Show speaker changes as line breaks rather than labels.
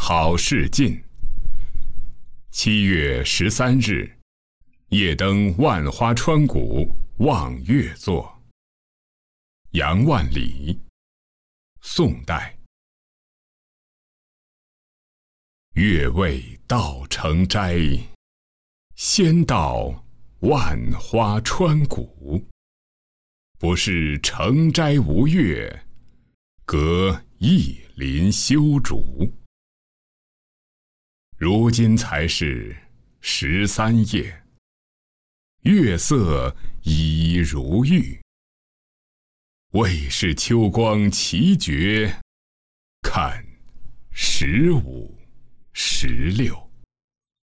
好事近。7月13日，夜登万花川谷望月作。杨万里，宋代。月未到城斋，先到万花川谷。不是城斋无月，隔一林修竹。如今才是13夜，月色已如玉。未是秋光奇绝，看15、16。